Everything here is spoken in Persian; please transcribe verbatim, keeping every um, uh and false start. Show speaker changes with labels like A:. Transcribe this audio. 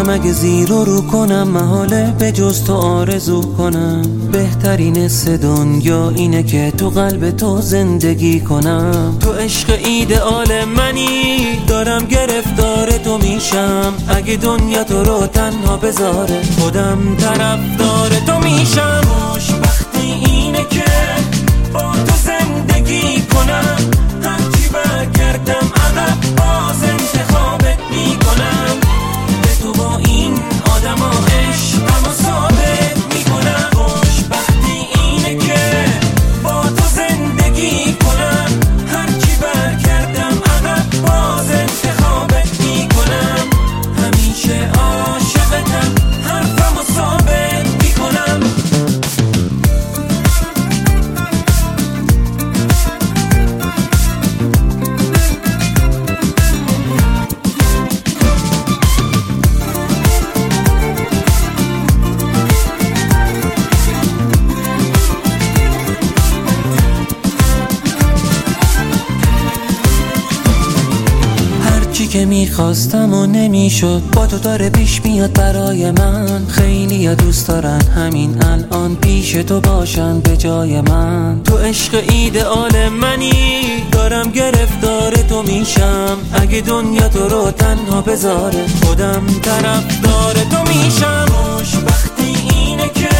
A: میگم اگه زیر و رو کنم محاله به جز تو آرزو کنم. بهترین حس دنیا اینه که تو قلب تو زندگی کنم. تو عشق ایدئال منی، دارم گرفتار تو میشم. اگه دنیا تو رو تنها بذاره خودم طرفدار تو میشم. خوشبختی اینه که با تو زندگی کنم. هرچی برگردم عقب باز انتخابت میکنم. به تو با این آدم ها عشقمو ثابت میکنم. خوشبختی اینه که با تو زندگی کنم. هرچی برگردم عقب باز انتخابت میکنم. همیشه عاشقتم، حرفمو ثابت میکنم. چی که میخواستم و نمیشد با تو داره پیش میاد برای من. خیلی دوست دارن همین الان پیش تو باشن به جای من. تو عشق ایدئال منی، دارم گرفتار تو میشم. اگه دنیا تو رو تنها بذاره خودم طرفدار تو میشم. خوشبختی اینه که